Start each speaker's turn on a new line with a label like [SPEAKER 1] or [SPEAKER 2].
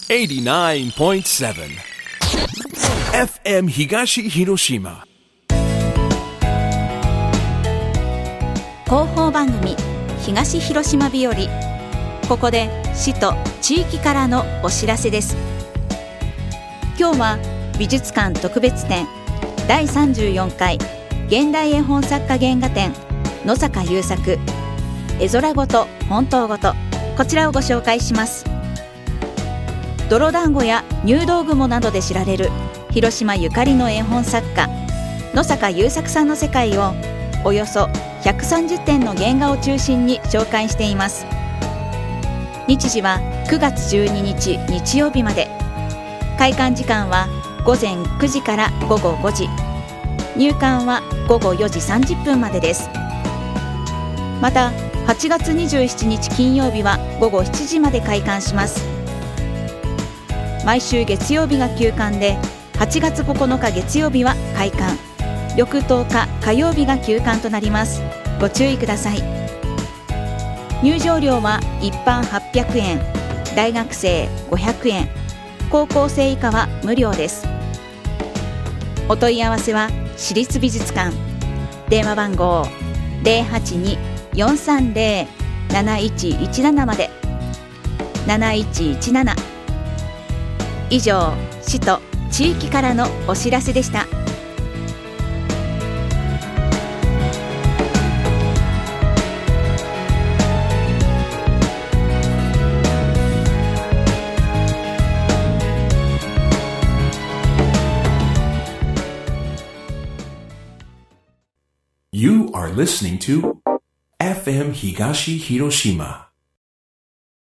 [SPEAKER 1] 89.7 FM 東広島
[SPEAKER 2] 広報番組東広島日和。ここで市と地域からのお知らせです。今日は美術館特別展第34回現代絵本作家原画展野坂優作絵空ごと本当ごと、こちらをご紹介します。泥団子や入道雲などで知られる広島ゆかりの絵本作家野坂優作さんの世界をおよそ130点の原画を中心に紹介しています。日時は9月12日日曜日まで。開館時間は午前9時から午後5時、入館は午後4時30分までです。また8月27日金曜日は午後7時まで開館します。毎週月曜日が休館で、8月9日月曜日は開館、翌10日火曜日が休館となります。ご注意ください。入場料は一般800円、大学生500円、高校生以下は無料です。お問い合わせは市立美術館、電話番号 082-430-7117 まで。7117。以上、市と地域からのお知らせでした。
[SPEAKER 1] You are listening to FM 東広島